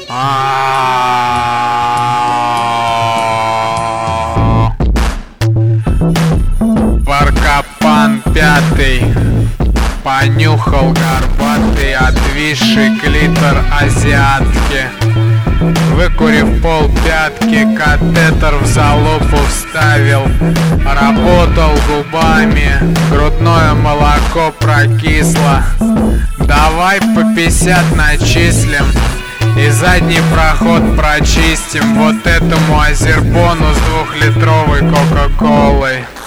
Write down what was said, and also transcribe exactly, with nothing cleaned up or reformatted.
А-а-а. Баркапан пятый понюхал горбатый отвисший клитор азиатки. Выкурив пол пятки, катетер в залупу вставил. Работал губами, грудное молоко прокисло. Давай по пятьдесят начислим и задний проход прочистим вот этому азербону с двухлитровой кока-колой.